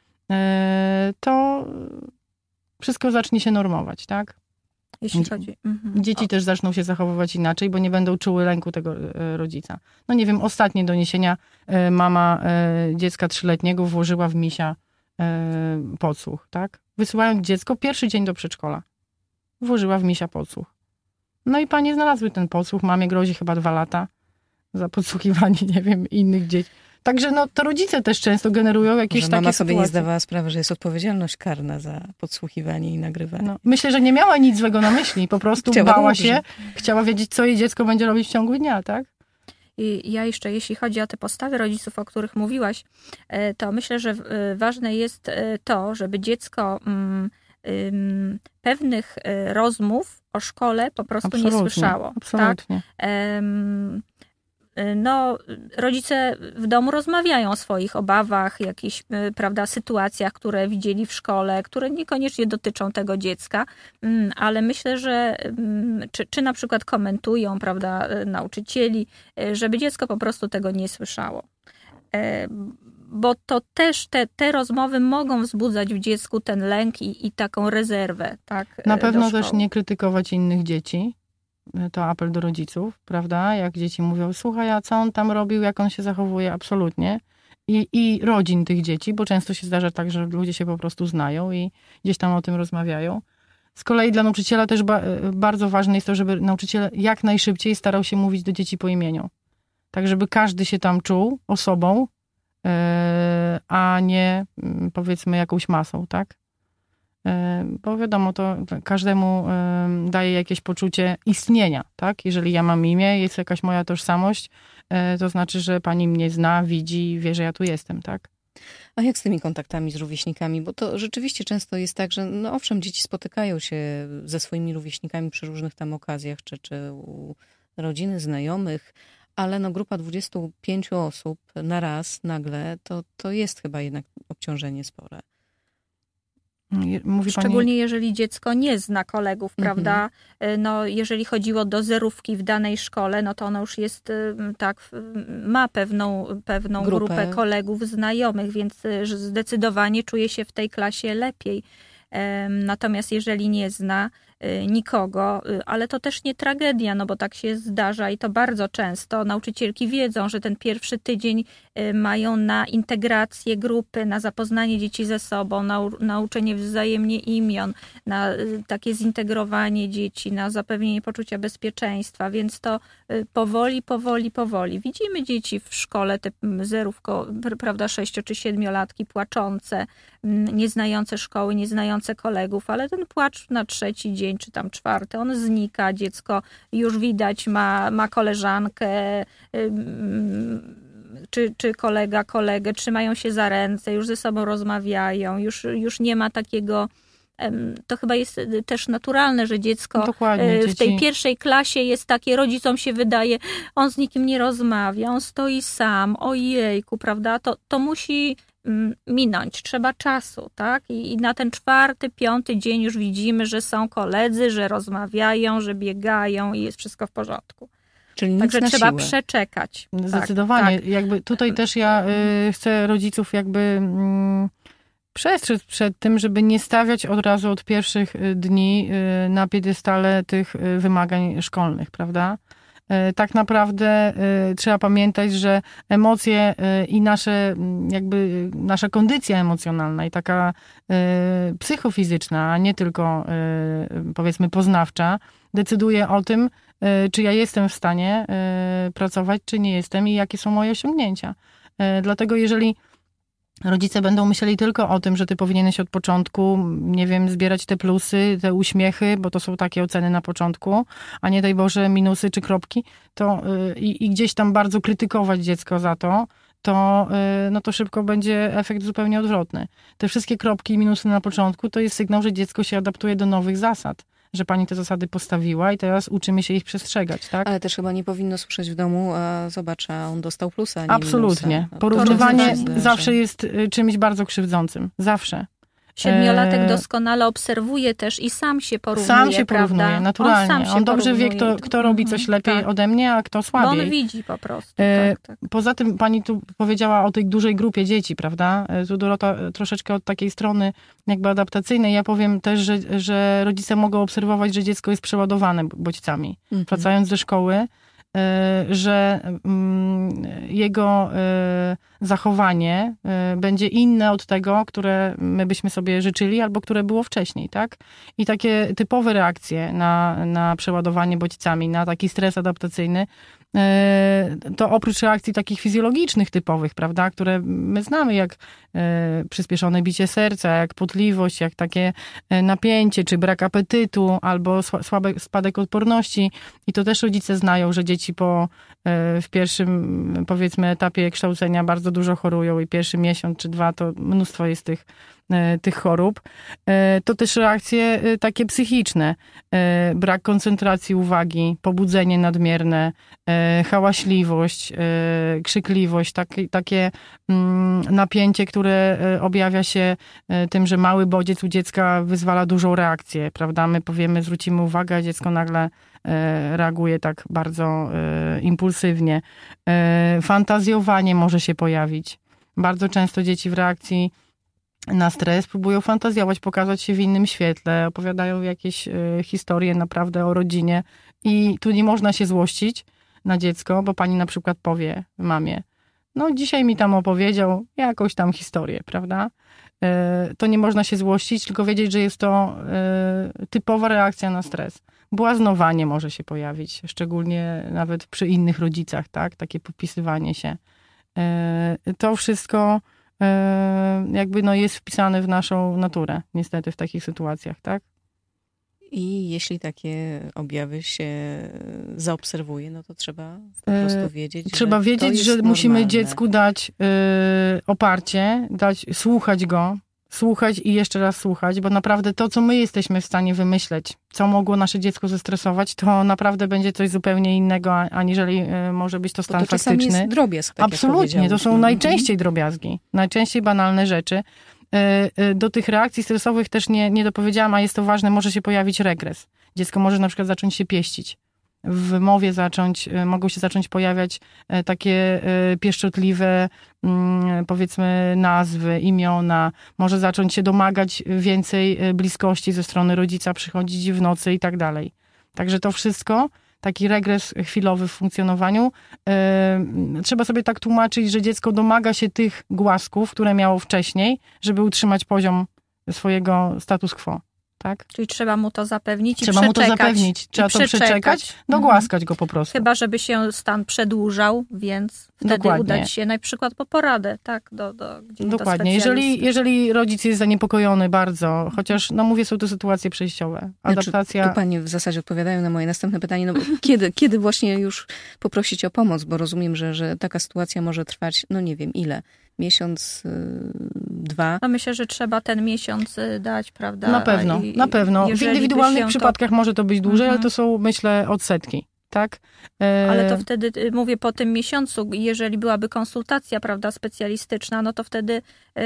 to wszystko zacznie się normować, tak? Jeśli chodzi... Mhm. Dzieci o. też zaczną się zachowywać inaczej, bo nie będą czuły lęku tego rodzica. No nie wiem, ostatnie doniesienia, mama dziecka trzyletniego włożyła w misia podsłuch, tak? Wysyłając dziecko pierwszy dzień do przedszkola. Włożyła w misia podsłuch. No i panie znalazły ten podsłuch, mamie grozi chyba dwa lata za podsłuchiwanie, nie wiem, innych dzieci. Także no, to rodzice też często generują jakieś Może takie mama sobie sytuacje. nie zdawała sprawy, że jest odpowiedzialność karna za podsłuchiwanie i nagrywanie. No, myślę, że nie miała nic złego na myśli. Po prostu chciała bała dobrze. się, chciała wiedzieć, co jej dziecko będzie robić w ciągu dnia, tak? I ja jeszcze, jeśli chodzi o te postawy rodziców, o których mówiłaś, to myślę, że ważne jest to, żeby dziecko pewnych rozmów o szkole po prostu absolutnie, nie słyszało. Absolutnie. Tak? No, rodzice w domu rozmawiają o swoich obawach, jakichś, prawda, sytuacjach, które widzieli w szkole, które niekoniecznie dotyczą tego dziecka, ale myślę, że czy, czy na przykład komentują, prawda, nauczycieli, żeby dziecko po prostu tego nie słyszało. Bo to też te, te rozmowy mogą wzbudzać w dziecku ten lęk i, i taką rezerwę, tak? Na pewno też nie krytykować innych dzieci. To apel do rodziców, prawda? Jak dzieci mówią, słuchaj, a co on tam robił, jak on się zachowuje? Absolutnie. I, i rodzin tych dzieci, bo często się zdarza tak, że ludzie się po prostu znają i gdzieś tam o tym rozmawiają. Z kolei dla nauczyciela też ba- bardzo ważne jest to, żeby nauczyciel jak najszybciej starał się mówić do dzieci po imieniu. Tak, żeby każdy się tam czuł osobą, yy, a nie yy, powiedzmy jakąś masą, tak? Yy, bo wiadomo, to każdemu yy, daje jakieś poczucie istnienia, tak? Jeżeli ja mam imię, jest jakaś moja tożsamość, yy, to znaczy, że pani mnie zna, widzi, wie, że ja tu jestem, tak? A jak z tymi kontaktami z rówieśnikami? Bo to rzeczywiście często jest tak, że no owszem, dzieci spotykają się ze swoimi rówieśnikami przy różnych tam okazjach, czy, czy u rodziny, znajomych, ale no grupa dwudziestu pięciu osób na raz nagle, to, to jest chyba jednak obciążenie spore. Mówi Szczególnie pani... jeżeli dziecko nie zna kolegów, Mhm. prawda? No, jeżeli chodziło do zerówki w danej szkole, no to ono już jest, tak, ma pewną, pewną Grupę. grupę kolegów, znajomych, więc zdecydowanie czuje się w tej klasie lepiej. Natomiast jeżeli nie zna nikogo, ale to też nie tragedia, no bo tak się zdarza i to bardzo często. Nauczycielki wiedzą, że ten pierwszy tydzień mają na integrację grupy, na zapoznanie dzieci ze sobą, na nauczenie wzajemnie imion, na takie zintegrowanie dzieci, na zapewnienie poczucia bezpieczeństwa, więc to powoli, powoli, powoli. Widzimy dzieci w szkole, te zerówko, prawda, sześcio- czy siedmiolatki płaczące, nieznające szkoły, nieznające kolegów, ale ten płacz na trzeci dzień, czy tam czwarty, on znika, dziecko już widać, ma, ma koleżankę, czy, czy kolega, kolegę, trzymają się za ręce, już ze sobą rozmawiają, już, już nie ma takiego, to chyba jest też naturalne, że dziecko Dokładnie, w dzieci... tej pierwszej klasie jest takie, rodzicom się wydaje, on z nikim nie rozmawia, on stoi sam, ojejku, prawda, to, to musi minąć, trzeba czasu, tak? I, I na ten czwarty, piąty dzień już widzimy, że są koledzy, że rozmawiają, że biegają i jest wszystko w porządku. Czyli Także nic na trzeba siłę. przeczekać. Zdecydowanie. Tak, tak. Jakby tutaj też ja y, chcę rodziców jakby y, przestrzec przed tym, żeby nie stawiać od razu od pierwszych dni y, na piedestale tych y, wymagań szkolnych, prawda? Tak naprawdę y, trzeba pamiętać, że emocje y, i nasze, jakby nasza kondycja emocjonalna i taka y, psychofizyczna, a nie tylko y, powiedzmy poznawcza, decyduje o tym, y, czy ja jestem w stanie y, pracować, czy nie jestem i jakie są moje osiągnięcia. Y, dlatego jeżeli rodzice będą myśleli tylko o tym, że ty powinieneś od początku, nie wiem, zbierać te plusy, te uśmiechy, bo to są takie oceny na początku, a nie daj Boże minusy czy kropki, to yy, i gdzieś tam bardzo krytykować dziecko za to, to, yy, no to szybko będzie efekt zupełnie odwrotny. Te wszystkie kropki i minusy na początku to jest sygnał, że dziecko się adaptuje do nowych zasad, że pani te zasady postawiła i teraz uczymy się ich przestrzegać, tak? Ale też chyba nie powinno słyszeć w domu, a zobacz, a on dostał plusa, a nie Absolutnie. minusa. Porównywanie To zawsze jest czymś bardzo krzywdzącym. Zawsze. Siedmiolatek doskonale obserwuje też i sam się porównuje, Sam się prawda? porównuje, naturalnie. On, on dobrze wie, kto, kto robi coś lepiej tak. ode mnie, a kto słabiej. Bo on widzi po prostu. E, tak, tak. Poza tym pani tu powiedziała o tej dużej grupie dzieci, prawda? Tu Dorota troszeczkę od takiej strony jakby adaptacyjnej. Ja powiem też, że, że rodzice mogą obserwować, że dziecko jest przeładowane bodźcami. Mhm. Wracając ze szkoły, że jego zachowanie będzie inne od tego, które my byśmy sobie życzyli, albo które było wcześniej, tak? I takie typowe reakcje na, na przeładowanie bodźcami, na taki stres adaptacyjny, to oprócz reakcji takich fizjologicznych typowych, prawda, które my znamy, jak przyspieszone bicie serca, jak potliwość, jak takie napięcie, czy brak apetytu, albo słaby spadek odporności. I to też rodzice znają, że dzieci po w pierwszym, powiedzmy, etapie kształcenia bardzo dużo chorują i pierwszy miesiąc czy dwa to mnóstwo jest tych tych chorób, to też reakcje takie psychiczne. Brak koncentracji uwagi, pobudzenie nadmierne, hałaśliwość, krzykliwość, takie, takie napięcie, które objawia się tym, że mały bodziec u dziecka wyzwala dużą reakcję, prawda? My powiemy, zwrócimy uwagę, a dziecko nagle reaguje tak bardzo impulsywnie. Fantazjowanie może się pojawić. Bardzo często dzieci w reakcji na stres próbują fantazjować, pokazać się w innym świetle, opowiadają jakieś y, historie naprawdę o rodzinie i tu nie można się złościć na dziecko, bo pani na przykład powie mamie, no dzisiaj mi tam opowiedział jakąś tam historię, prawda? to nie można się złościć, tylko wiedzieć, że jest to typowa reakcja na stres. Błaznowanie może się pojawić, szczególnie nawet przy innych rodzicach, tak? Takie podpisywanie się. To wszystko jakby no jest wpisane w naszą naturę, niestety w takich sytuacjach, tak? I jeśli takie objawy się zaobserwuje, no to trzeba po prostu wiedzieć, Trzeba że wiedzieć, to że jest musimy normalne. dziecku dać y, oparcie, dać, słuchać go, słuchać i jeszcze raz słuchać, bo naprawdę to, co my jesteśmy w stanie wymyśleć, co mogło nasze dziecko zestresować, to naprawdę będzie coś zupełnie innego, aniżeli y, może być to stan Bo to czasami faktyczny. jest drobiazg, tak Absolutnie, to są najczęściej drobiazgi, najczęściej banalne rzeczy. Do tych reakcji stresowych też nie, nie dopowiedziałam, a jest to ważne, może się pojawić regres. Dziecko może na przykład zacząć się pieścić. W wymowie zacząć, mogą się zacząć pojawiać takie pieszczotliwe, powiedzmy, nazwy, imiona. Może zacząć się domagać więcej bliskości ze strony rodzica, przychodzić w nocy i tak dalej. Także to wszystko, taki regres chwilowy w funkcjonowaniu. Yy, trzeba sobie tak tłumaczyć, że dziecko domaga się tych głasków, które miało wcześniej, żeby utrzymać poziom swojego status quo. Tak? Czyli trzeba mu to zapewnić i Trzeba przeczekać. mu to zapewnić. Trzeba to przeczekać, dogłaskać go po prostu. Chyba, żeby się stan przedłużał, więc wtedy Dokładnie. udać się na przykład po poradę, tak, do, do, gdzieś Dokładnie. do jeżeli, jeżeli rodzic jest zaniepokojony bardzo, chociaż, no mówię, są to sytuacje przejściowe. Adaptacja... Znaczy, tu pani w zasadzie odpowiadają na moje następne pytanie, no bo kiedy, kiedy właśnie już poprosić o pomoc, bo rozumiem, że, że taka sytuacja może trwać, no nie wiem ile, miesiąc, yy, dwa. No myślę, że trzeba ten miesiąc dać, prawda? Na pewno, I, na pewno. W indywidualnych przypadkach to... może to być dłużej, mhm. ale to są, myślę, odsetki. Tak? E... Ale to wtedy, mówię, po tym miesiącu, jeżeli byłaby konsultacja, prawda, specjalistyczna, no to wtedy yy,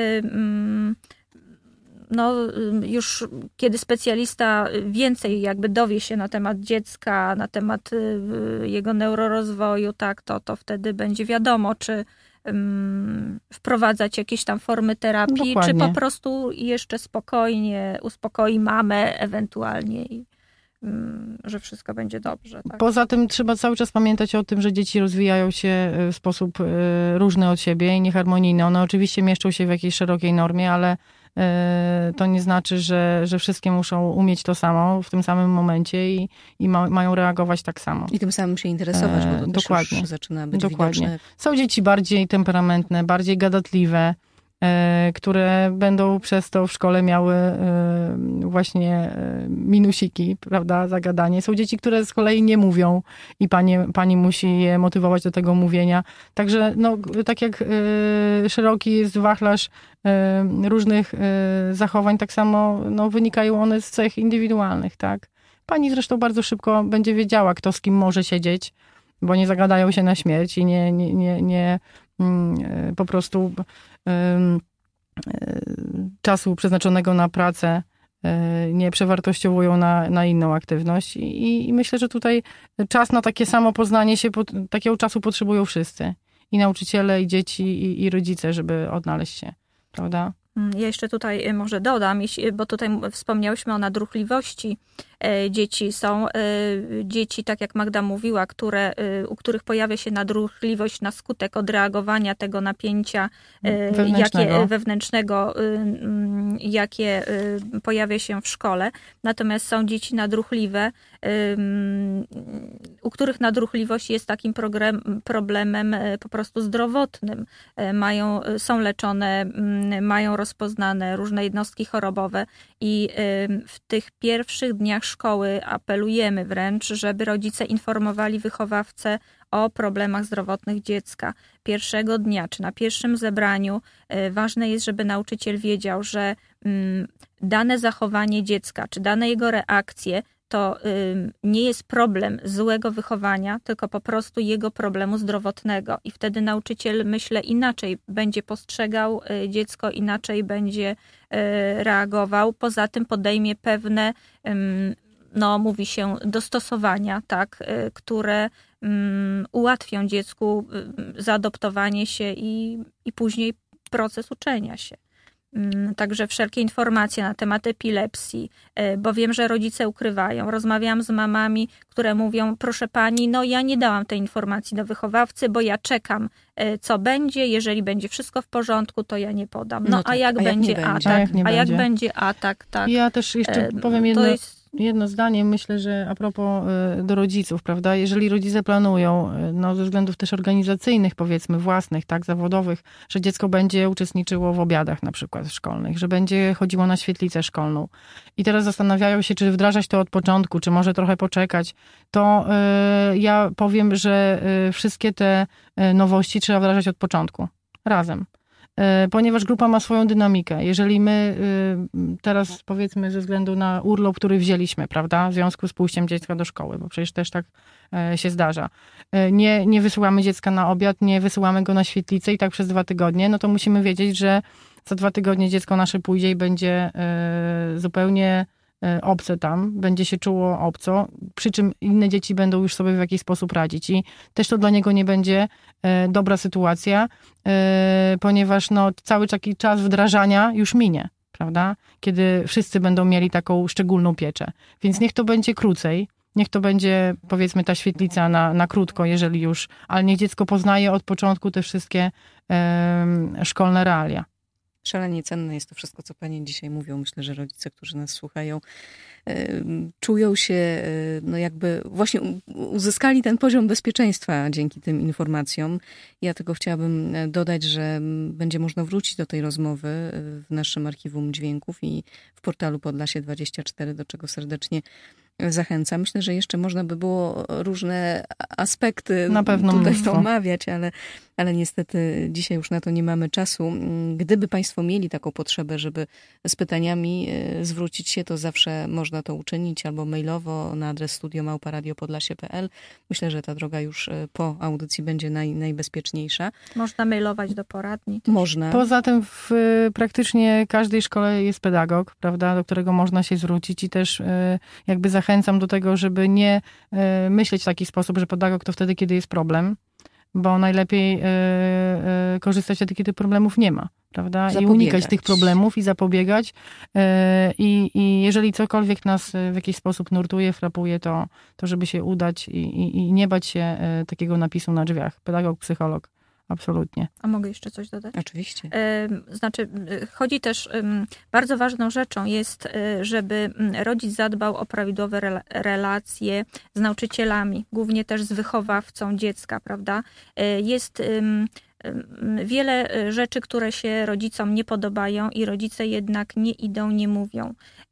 no już kiedy specjalista więcej jakby dowie się na temat dziecka, na temat yy, jego neurorozwoju, tak, to, to wtedy będzie wiadomo, czy wprowadzać jakieś tam formy terapii, Dokładnie. czy po prostu jeszcze spokojnie uspokoi mamę ewentualnie i że wszystko będzie dobrze. Tak? Poza tym trzeba cały czas pamiętać o tym, że dzieci rozwijają się w sposób różny od siebie i nieharmonijny. One oczywiście mieszczą się w jakiejś szerokiej normie, ale to nie znaczy, że, że wszystkie muszą umieć to samo w tym samym momencie i, i ma, mają reagować tak samo. I tym samym się interesować, bo to Dokładnie. też już zaczyna być Dokładnie. widoczne. Są dzieci bardziej temperamentne, bardziej gadatliwe, które będą przez to w szkole miały właśnie minusiki, prawda, zagadanie. Są dzieci, które z kolei nie mówią i pani, pani musi je motywować do tego mówienia. Także no, tak jak szeroki jest wachlarz różnych zachowań, tak samo no, wynikają one z cech indywidualnych, tak. Pani zresztą bardzo szybko będzie wiedziała, kto z kim może siedzieć, bo nie zagadają się na śmierć i nie, nie, nie, nie po prostu czasu przeznaczonego na pracę nie przewartościowują na, na inną aktywność. I, I myślę, że tutaj czas na takie samo poznanie się, takiego czasu potrzebują wszyscy. I nauczyciele, i dzieci, i, i rodzice, żeby odnaleźć się, prawda? Ja jeszcze tutaj może dodam, bo tutaj wspomniałyśmy o nadruchliwości dzieci. Są dzieci, tak jak Magda mówiła, które, u których pojawia się nadruchliwość na skutek odreagowania tego napięcia wewnętrznego. Jakie, wewnętrznego, jakie pojawia się w szkole. Natomiast są dzieci nadruchliwe, u których nadruchliwość jest takim problemem po prostu zdrowotnym. Mają, są leczone, mają rozpoznane różne jednostki chorobowe i w tych pierwszych dniach szkoły apelujemy wręcz, żeby rodzice informowali wychowawcę o problemach zdrowotnych dziecka. Pierwszego dnia, czy na pierwszym zebraniu ważne jest, żeby nauczyciel wiedział, że dane zachowanie dziecka, czy dane jego reakcje to nie jest problem złego wychowania, tylko po prostu jego problemu zdrowotnego. I wtedy nauczyciel, myślę, inaczej będzie postrzegał dziecko, inaczej będzie reagował. Poza tym podejmie pewne, no mówi się, dostosowania, tak, które ułatwią dziecku zaadoptowanie się i, i później proces uczenia się. Także wszelkie informacje na temat epilepsji, bo wiem, że rodzice ukrywają. Rozmawiałam z mamami, które mówią, proszę pani, no ja nie dałam tej informacji do wychowawcy, bo ja czekam, co będzie. Jeżeli będzie wszystko w porządku, to ja nie podam. No, no tak, a jak a będzie jak atak? A jak, a jak będzie atak, tak. Ja też jeszcze powiem jedno... Jest... Jedno zdanie, myślę, że a propos do rodziców, prawda, jeżeli rodzice planują, no ze względów też organizacyjnych, powiedzmy własnych, tak, zawodowych, że dziecko będzie uczestniczyło w obiadach na przykład szkolnych, że będzie chodziło na świetlicę szkolną i teraz zastanawiają się, czy wdrażać to od początku, czy może trochę poczekać, to y, ja powiem, że y, wszystkie te nowości trzeba wdrażać od początku, razem. Ponieważ grupa ma swoją dynamikę. Jeżeli my teraz, powiedzmy, ze względu na urlop, który wzięliśmy, prawda, w związku z pójściem dziecka do szkoły, bo przecież też tak się zdarza, nie, nie wysyłamy dziecka na obiad, nie wysyłamy go na świetlicę i tak przez dwa tygodnie, no to musimy wiedzieć, że za dwa tygodnie dziecko nasze pójdzie i będzie zupełnie obce tam, będzie się czuło obco, przy czym inne dzieci będą już sobie w jakiś sposób radzić i też to dla niego nie będzie dobra sytuacja, ponieważ no, cały taki czas wdrażania już minie, prawda? Kiedy wszyscy będą mieli taką szczególną pieczę. Więc niech to będzie krócej, niech to będzie, powiedzmy, ta świetlica na, na krótko, jeżeli już, ale niech dziecko poznaje od początku te wszystkie um, szkolne realia. Szalenie cenne jest to wszystko, co panie dzisiaj mówią. Myślę, że rodzice, którzy nas słuchają, czują się, no jakby właśnie uzyskali ten poziom bezpieczeństwa dzięki tym informacjom. Ja tylko chciałabym dodać, że będzie można wrócić do tej rozmowy w naszym archiwum dźwięków i w portalu Podlasie dwadzieścia cztery, do czego serdecznie zachęcam. Myślę, że jeszcze można by było różne aspekty na pewno tutaj mnóstwo. omawiać, ale, ale niestety dzisiaj już na to nie mamy czasu. Gdyby państwo mieli taką potrzebę, żeby z pytaniami zwrócić się, to zawsze można to uczynić albo mailowo na adres studio małpa radio podlasie kropka p l. Myślę, że ta droga już po audycji będzie naj, najbezpieczniejsza. Można mailować do poradni. Też. Można. Poza tym w praktycznie każdej szkole jest pedagog, prawda, do którego można się zwrócić i też jakby zachęcam do tego, żeby nie myśleć w taki sposób, że pedagog to wtedy, kiedy jest problem, bo najlepiej korzystać wtedy, kiedy problemów nie ma, prawda? Zapobiegać. I unikać tych problemów i zapobiegać. I, i jeżeli cokolwiek nas w jakiś sposób nurtuje, frapuje, to, to żeby się udać i, i, i nie bać się takiego napisu na drzwiach. Pedagog, psycholog. Absolutnie. A mogę jeszcze coś dodać? Oczywiście. Znaczy, chodzi też, bardzo ważną rzeczą jest, żeby rodzic zadbał o prawidłowe relacje z nauczycielami, głównie też z wychowawcą dziecka, prawda? Jest wiele rzeczy, które się rodzicom nie podobają i rodzice jednak nie idą, nie mówią.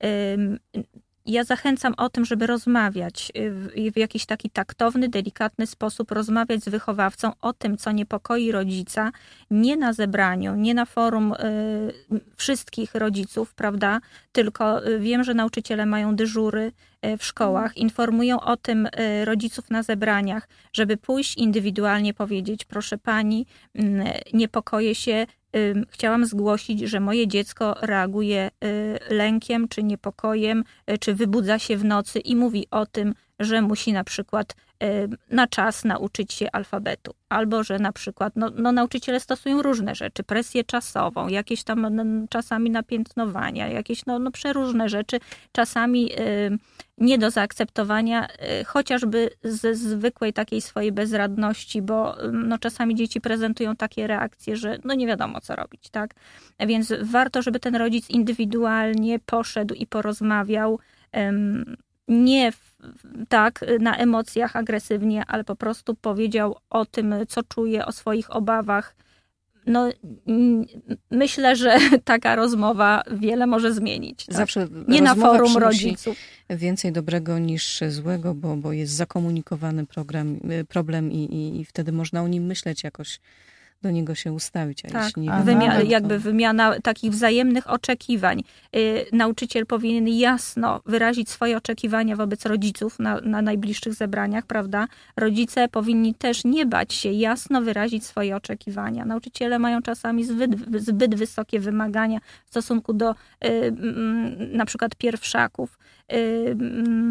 Ja zachęcam o tym, żeby rozmawiać w, w jakiś taki taktowny, delikatny sposób, rozmawiać z wychowawcą o tym, co niepokoi rodzica, nie na zebraniu, nie na forum y, wszystkich rodziców, prawda? Tylko y, wiem, że nauczyciele mają dyżury y, w szkołach, informują o tym y, rodziców na zebraniach, żeby pójść indywidualnie powiedzieć, proszę pani, y, niepokoję się, chciałam zgłosić, że moje dziecko reaguje lękiem czy niepokojem, czy wybudza się w nocy i mówi o tym, że musi na przykład na czas nauczyć się alfabetu. Albo, że na przykład no, no, nauczyciele stosują różne rzeczy, presję czasową, jakieś tam no, czasami napiętnowania, jakieś no, no przeróżne rzeczy, czasami y, nie do zaakceptowania, y, chociażby ze zwykłej takiej swojej bezradności, bo y, no, czasami dzieci prezentują takie reakcje, że no nie wiadomo co robić, tak? Więc warto, żeby ten rodzic indywidualnie poszedł i porozmawiał, y, nie w, tak na emocjach agresywnie, ale po prostu powiedział o tym, co czuje, o swoich obawach. No, myślę, że taka rozmowa wiele może zmienić. Tak? Zawsze nie na forum rodziców. Więcej dobrego niż złego, bo, bo jest zakomunikowany program, problem i, i, i wtedy można o nim myśleć jakoś, do niego się ustawić. A tak, jeśli nie wymia- to... jakby wymiana takich wzajemnych oczekiwań. Yy, nauczyciel powinien jasno wyrazić swoje oczekiwania wobec rodziców na, na najbliższych zebraniach, prawda? Rodzice powinni też nie bać się jasno wyrazić swoje oczekiwania. Nauczyciele mają czasami zbyt, zbyt wysokie wymagania w stosunku do yy, yy, na przykład pierwszaków. Yy,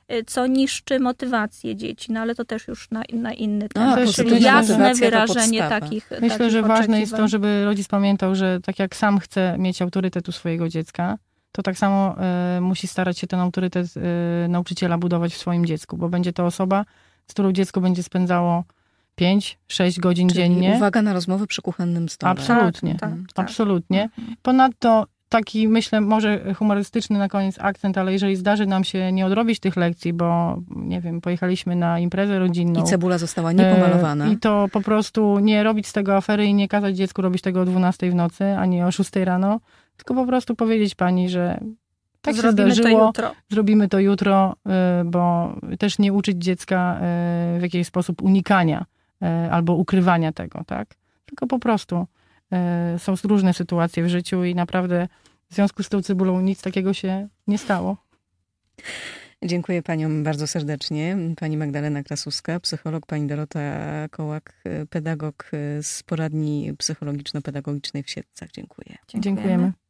co niszczy motywację dzieci, no ale to też już na, na inny A, temat. też Czyli myślę, jasne motywacja to wyrażenie podstawa. takich Myślę, takich że ważne jest to, oczekiwań. żeby rodzic pamiętał, że tak jak sam chce mieć autorytet u swojego dziecka, to tak samo y, musi starać się ten autorytet y, nauczyciela budować w swoim dziecku, bo będzie to osoba, z którą dziecko będzie spędzało pięć sześć godzin Czyli dziennie. uwaga na rozmowy przy kuchennym stole. Absolutnie. Tak, tak, Mhm. tak. Absolutnie. Mhm. Ponadto taki, myślę, może humorystyczny na koniec akcent, ale jeżeli zdarzy nam się nie odrobić tych lekcji, bo nie wiem, pojechaliśmy na imprezę rodzinną. I cebula została niepomalowana. E, I to po prostu nie robić z tego afery i nie kazać dziecku robić tego o dwunastej w nocy, ani o szóstej rano, tylko po prostu powiedzieć pani, że tak się Zrobimy zdarzyło, to jutro. zrobimy to jutro, y, bo też nie uczyć dziecka y, w jakiś sposób unikania y, albo ukrywania tego, tak? Tylko po prostu y, są różne sytuacje w życiu i naprawdę w związku z tą cebulą nic takiego się nie stało. Dziękuję paniom bardzo serdecznie. Pani Magdalena Krasuska, psycholog, pani Dorota Kołak, pedagog z poradni psychologiczno-pedagogicznej w Siedlcach. Dziękuję. Dziękujemy.